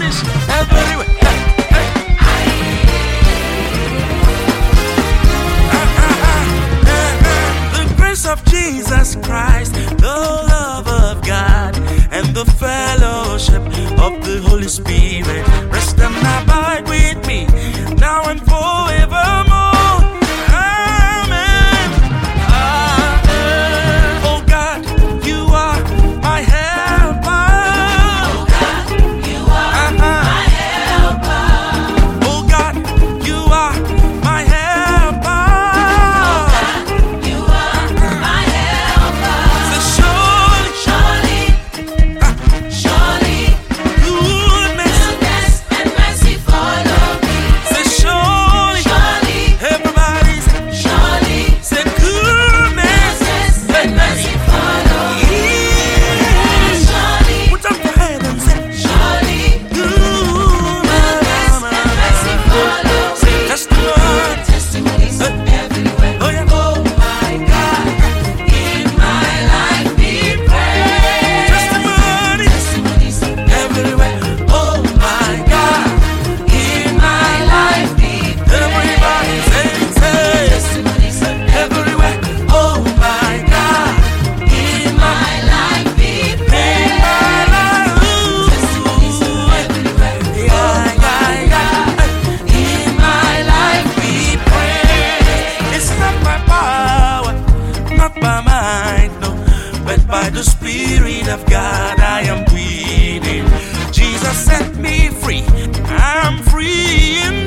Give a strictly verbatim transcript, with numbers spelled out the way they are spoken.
everywhere. The grace of Jesus Christ, the love of God, and the fellowship of the Holy Spirit rest and abide with me now and forevermore. By the Spirit of God, I am breathing. Jesus set me free. I'm free.